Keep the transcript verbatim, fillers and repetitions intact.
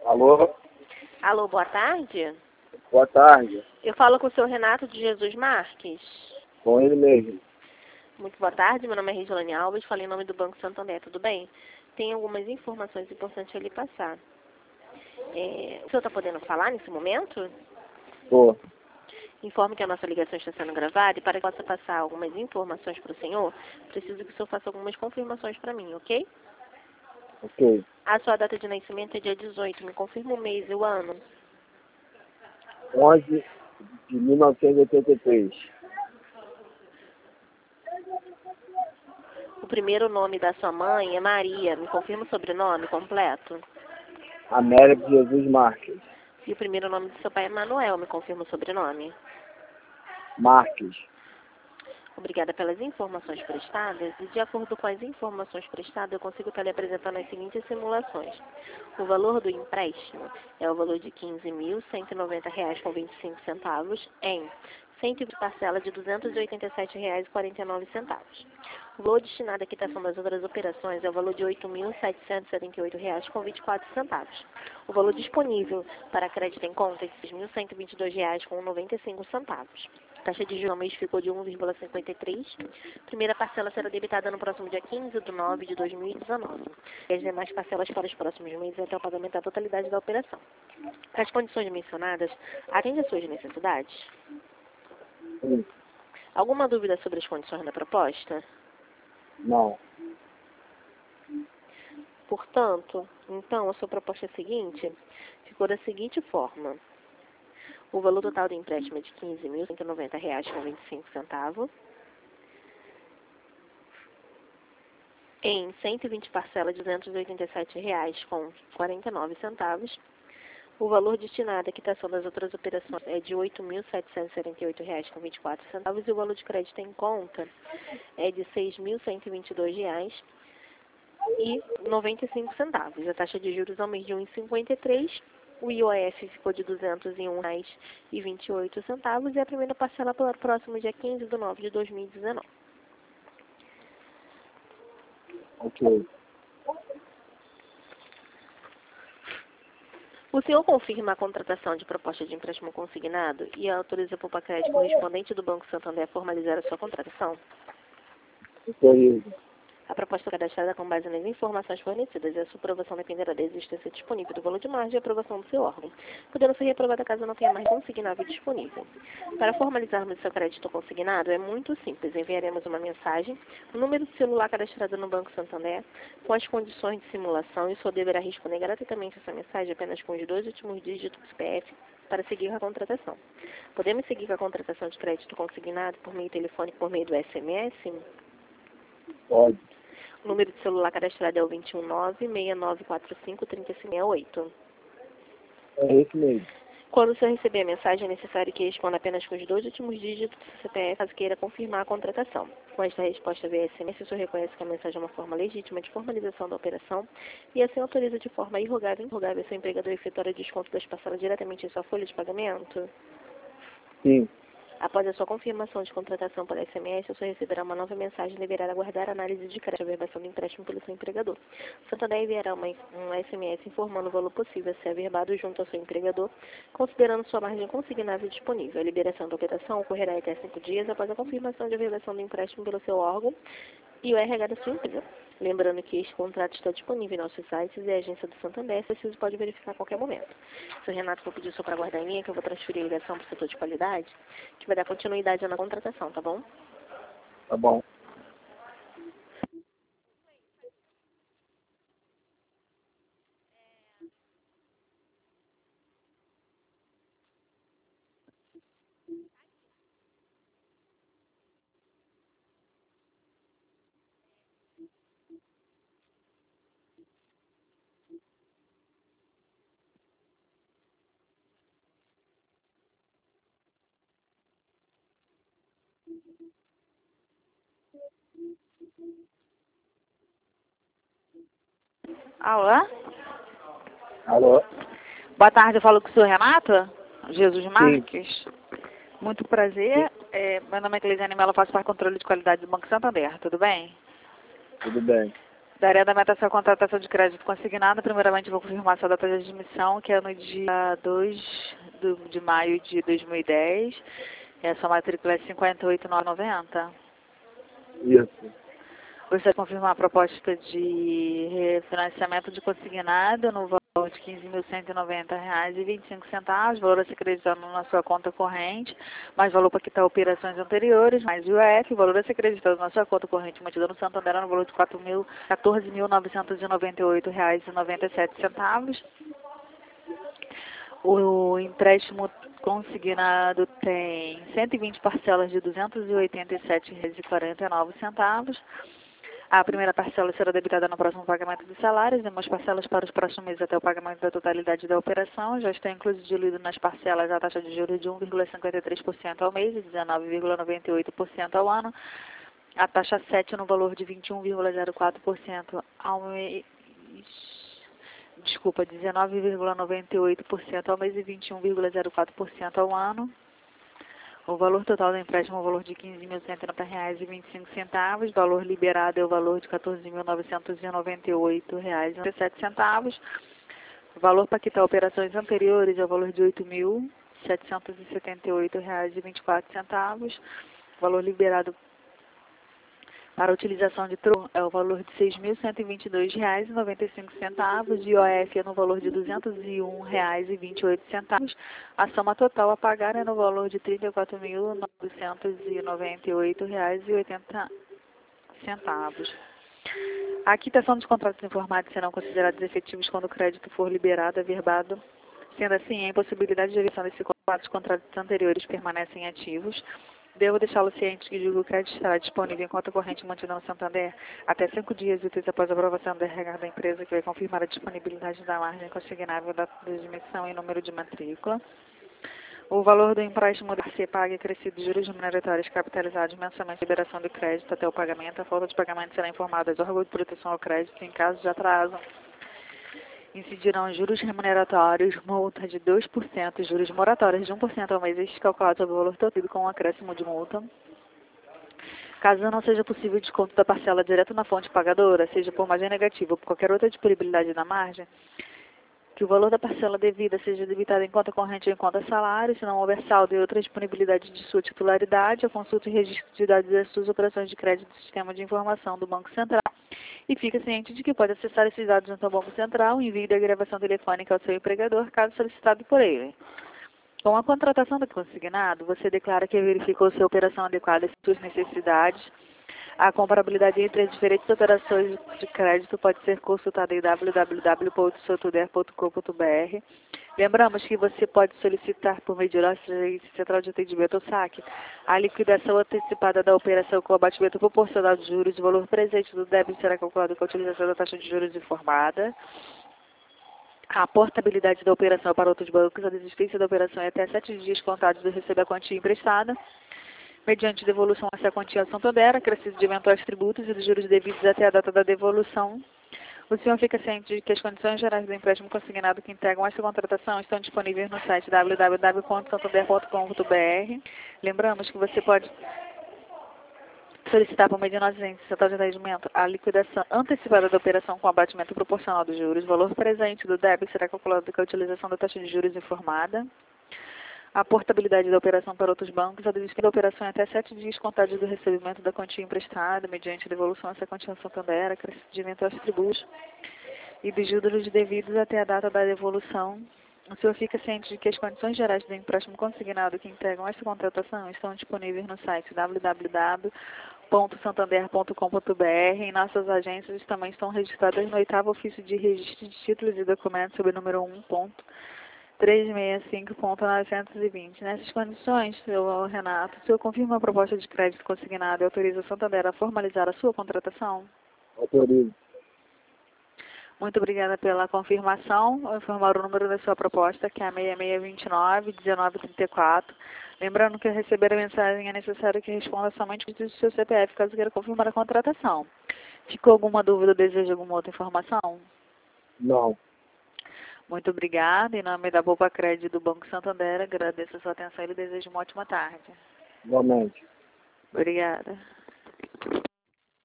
Alô? Alô, boa tarde. Boa tarde. Eu falo com o seu Renato de Jesus Marques. Com ele mesmo. Muito boa tarde, meu nome é Regiane Alves, falei em nome do Banco Santander, tudo bem? Tem algumas informações importantes a lhe passar. É, o senhor está podendo falar nesse momento? Tô. Informe que a nossa ligação está sendo gravada e para que eu possa passar algumas informações para o senhor, preciso que o senhor faça algumas confirmações para mim, ok? Ok. A sua data de nascimento é dia dezoito, me confirma o mês e o ano. onze de mil novecentos e oitenta e três. O primeiro nome da sua mãe é Maria, me confirma o sobrenome completo. Amélia de Jesus Marques. E o primeiro nome do seu pai é Manuel, me confirma o sobrenome. Marques. Obrigada pelas informações prestadas e, de acordo com as informações prestadas, eu consigo estar lhe apresentando as seguintes simulações. O valor do empréstimo é o valor de quinze mil cento e noventa reais com vinte e cinco centavos em cento e vinte parcelas de duzentos e oitenta e sete reais e quarenta e nove centavos. O valor destinado à quitação das outras operações é o valor de oito mil setecentos e setenta e oito reais com vinte e quatro centavos. O valor disponível para crédito em conta é de seis mil cento e vinte e dois reais com noventa e cinco centavos. A taxa de juros ao mês ficou de um vírgula cinquenta e três. Primeira parcela será debitada no próximo dia quinze de nove de dois mil e dezenove. E as demais parcelas para os próximos meses até o pagamento da totalidade da operação. As condições mencionadas atendem às suas necessidades? Sim. Alguma dúvida sobre as condições da proposta? Não. Portanto, então, a sua proposta é a seguinte, ficou da seguinte forma. O valor total do empréstimo é de quinze mil cento e noventa reais com vinte e cinco centavos. Em cento e vinte parcelas de duzentos e oitenta e sete reais com quarenta e nove centavos. O valor destinado à quitação das outras operações é de oito mil setecentos e setenta e oito reais com vinte e quatro centavos e o valor de crédito em conta é de seis mil cento e vinte e dois reais e noventa e cinco centavos. A taxa de juros ao mês de um vírgula cinquenta e três. O I O F ficou de duzentos e um reais e vinte e oito centavos e a primeira parcela para o próximo dia quinze de nove de dois mil e dezenove. Ok. O senhor confirma a contratação de proposta de empréstimo consignado e autoriza por crédito correspondente do Banco Santander a formalizar a sua contratação? Autorizo. A proposta cadastrada com base nas informações fornecidas e a sua aprovação dependerá da existência disponível do valor de margem e aprovação do seu órgão, podendo ser reprovada caso não tenha mais consignável disponível. Para formalizarmos seu crédito consignado é muito simples. Enviaremos uma mensagem, o número de celular cadastrado no Banco Santander, com as condições de simulação e o senhor deverá responder gratuitamente essa mensagem apenas com os dois últimos dígitos do C P F para seguir com a contratação. Podemos seguir com a contratação de crédito consignado por meio telefônico por meio do S M S? Pode. O número de celular cadastrado é o dois um nove, seis nove quatro cinco, três cinco seis oito. É esse mesmo. Quando o senhor receber a mensagem, é necessário que responda apenas com os dois últimos dígitos do C P F, caso queira confirmar a contratação. Com esta resposta via S M S, o senhor reconhece que a mensagem é uma forma legítima de formalização da operação e assim autoriza de forma irrogável e irrogável seu empregador a efetuar o desconto das parcelas diretamente em sua folha de pagamento? Sim. Após a sua confirmação de contratação por S M S, o senhor receberá uma nova mensagem e deverá aguardar a análise de crédito e averbação do empréstimo pelo seu empregador. O Santander enviará uma, um S M S informando o valor possível a ser averbado junto ao seu empregador, considerando sua margem consignável disponível. A liberação da operação ocorrerá até cinco dias após a confirmação de averbação do empréstimo pelo seu órgão e o R H da sua empresa. Lembrando que este contrato está disponível em nossos sites e a agência do Santander, se preciso, pode verificar a qualquer momento. Se o Renato for pedir só para guardar em linha, que eu vou transferir a ligação para o setor de qualidade, que vai dar continuidade na contratação, tá bom? Tá bom. Alô? Alô? Boa tarde, eu falo com o senhor Renato? Jesus Sim. Marques? Muito prazer. É, meu nome é Cleisiane Mello, eu faço parte do controle de qualidade do Banco Santander, tudo bem? Tudo bem. Daria andamento à sua contratação de crédito consignado. Primeiramente, vou confirmar sua data de admissão, que é no dia dois do- de maio de dois mil e dez. E a sua matrícula é cinquenta e oito mil novecentos e noventa. Isso. Gostaria de confirmar a proposta de refinanciamento de consignado no valor de quinze mil cento e noventa reais e vinte e cinco centavos, valor a ser acreditado na sua conta corrente, mais valor para quitar operações anteriores, mais I O F, valor a ser acreditado na sua conta corrente mantida no Santander no valor de quatorze mil novecentos e noventa e oito reais e noventa e sete centavos. O empréstimo consignado tem cento e vinte parcelas de duzentos e oitenta e sete reais e quarenta e nove centavos. A primeira parcela será debitada no próximo pagamento dos salários, demais parcelas para os próximos meses até o pagamento da totalidade da operação. Já está incluso diluído nas parcelas a taxa de juros de um vírgula cinquenta e três por cento ao mês e dezenove vírgula noventa e oito por cento ao ano. A taxa sete no valor de vinte e um vírgula zero quatro por cento ao mês. Desculpa, dezenove vírgula noventa e oito por cento ao mês e vinte e um vírgula zero quatro por cento ao ano. O valor total do empréstimo é o valor de quinze mil cento e noventa reais e vinte e cinco centavos. O valor liberado é o valor de quatorze mil novecentos e noventa e oito reais e noventa e sete centavos. O valor para quitar operações anteriores é o valor de oito mil setecentos e setenta e oito reais e vinte e quatro centavos. O valor liberado para a utilização de tron é o valor de seis mil cento e vinte e dois reais e noventa e cinco centavos, e I O F é no valor de duzentos e um reais e vinte e oito centavos. A soma total a pagar é no valor de trinta e quatro mil novecentos e noventa e oito reais e oitenta centavos. A quitação dos contratos informados serão considerados efetivos quando o crédito for liberado, averbado. Sendo assim, a impossibilidade de eleição desses quatro contratos anteriores permanecem ativos. Devo deixá-lo ciente que julgo que o crédito estará disponível em conta corrente mantida no Santander até cinco dias úteis após a aprovação do R H da empresa, que vai confirmar a disponibilidade da margem consignável, data de admissão e número de matrícula. O valor do empréstimo deve ser pago e acrescido de juros remuneratórios capitalizados mensalmente de liberação de crédito até o pagamento. A falta de pagamento será informada aos órgãos de proteção ao crédito em caso de atraso. Incidirão juros remuneratórios, multa de dois por cento, juros moratórios de um por cento ao mês, estes calculados sobre o valor total com um acréscimo de multa. Caso não seja possível o desconto da parcela direto na fonte pagadora, seja por margem negativa ou por qualquer outra disponibilidade da margem, que o valor da parcela devida seja debitado em conta corrente ou em conta salário, se não houver saldo e outra disponibilidade de sua titularidade, a consulta e registro de dados das suas operações de crédito do Sistema de Informação do Banco Central. E fica ciente de que pode acessar esses dados junto ao Banco Central, envio da gravação telefônica ao seu empregador, caso solicitado por ele. Com a contratação do consignado, você declara que verificou sua operação adequada às suas necessidades. A comparabilidade entre as diferentes operações de crédito pode ser consultada em w w w ponto santander ponto com ponto b r. Lembramos que você pode solicitar por meio de nossa central de atendimento ou saque a liquidação antecipada da operação com abatimento proporcional de juros. O valor presente do débito será calculado com a utilização da taxa de juros informada. A portabilidade da operação para outros bancos, a desistência da operação é até sete dias contados do receber a quantia emprestada. Mediante devolução essa quantia ao Santander, acrescido de eventuais tributos e dos juros devidos até a data da devolução. O senhor fica ciente de que as condições gerais do empréstimo consignado que integram esta contratação estão disponíveis no site w w w ponto santander ponto com ponto b r. Lembramos que você pode solicitar por meio de nossa agência central de atendimento a liquidação antecipada da operação com abatimento proporcional dos juros. O valor presente do débito será calculado com a utilização da taxa de juros informada. A portabilidade da operação para outros bancos, a desistência da operação é até sete dias contados do recebimento da quantia emprestada, mediante devolução essa quantia ao Santander, acrescimento de eventuais tributos e dos juros devidos até a data da devolução. O senhor fica ciente de que as condições gerais do empréstimo consignado que integram esta contratação estão disponíveis no site w w w ponto santander ponto com ponto b r. Em nossas agências também estão registradas no oitavo ofício de registro de títulos e documentos sob o número um ponto trezentos e sessenta e cinco ponto novecentos e vinte. Nessas condições, seu Renato, o senhor confirma a proposta de crédito consignado e autoriza o Santander a formalizar a sua contratação? Autorizo. Muito obrigada pela confirmação. Vou informar o número da sua proposta, que é a seis seis dois nove, um nove três quatro. Lembrando que ao receber a mensagem é necessário que responda somente o seu C P F, caso queira confirmar a contratação. Ficou alguma dúvida ou deseja alguma outra informação? Não. Muito obrigada. Em nome da Bopa Crédito do Banco Santander, agradeço a sua atenção e lhe desejo uma ótima tarde. Igualmente. Obrigada.